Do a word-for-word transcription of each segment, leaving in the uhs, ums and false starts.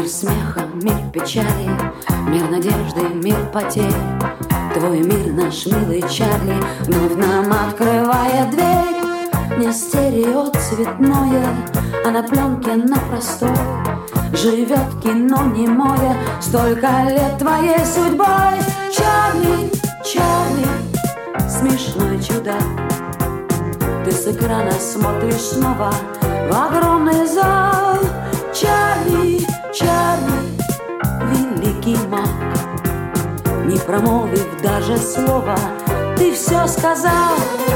смеха, мир печали, мир надежды, мир потерь. Твой мир, наш милый Чарли, вновь нам открывает дверь. Не стерео цветное, а на пленке на простой живет кино немое, столько лет твоей судьбой. Чарли, Чарли, смешной чудак, ты с экрана смотришь снова в огромный зал. Чарли, Чарли, великий маг, не промолвив даже слова, ты все сказал.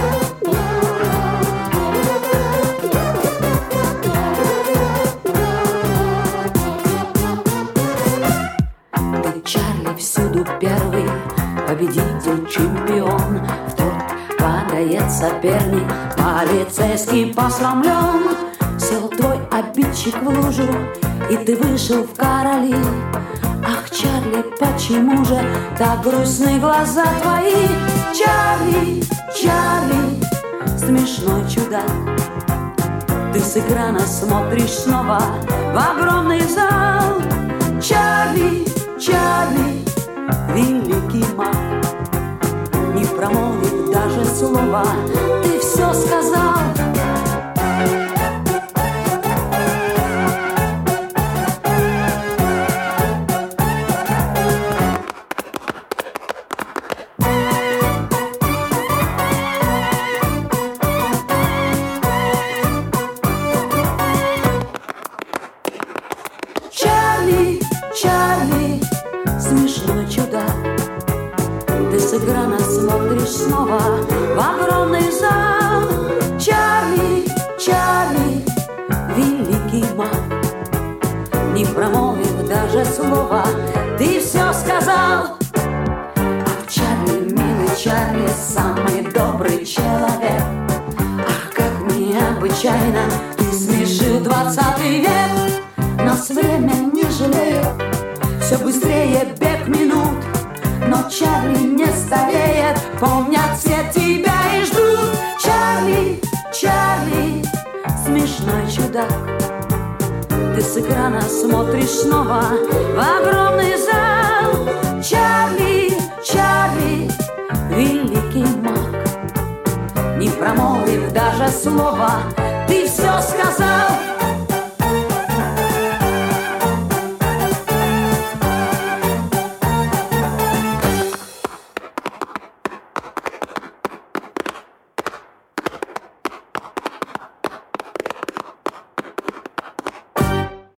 Ты, Чарли, всюду первый, победитель, чемпион. В торт падает соперник, полицейский посрамлен. Сел твой обидчик в лужу, и ты вышел в короли. Ах, Чарли, почему же так грустны глаза твои? Чарли, Чарли, смешной чудак, ты с экрана смотришь снова в огромный зал. Чарли, Чарли, великий маг, не промолвив даже слова, ты все сказал. Чарли, смешной чудак, ты с экрана смотришь снова в огромный зал. Чарли, Чарли, великий маг, не промолвив даже слова, ты все сказал. Ах, Чарли, милый Чарли, самый добрый человек. Ах, как необычайно ты смешил двадцатый век. Нас время не жалеет, все быстрее бег минут, но Чарли не стареет, помнят все тебя и ждут. Чарли, Чарли, смешной чудак, ты с экрана смотришь снова в огромный зал. Чарли, Чарли, великий маг, не промолвив даже слова,